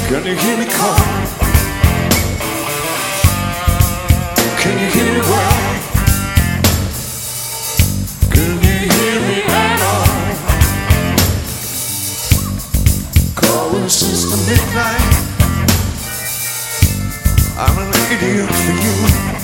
Can you hear me call? Can you hear me well? Can you hear me at all? Calling since the midnight. I'm an idiot for you.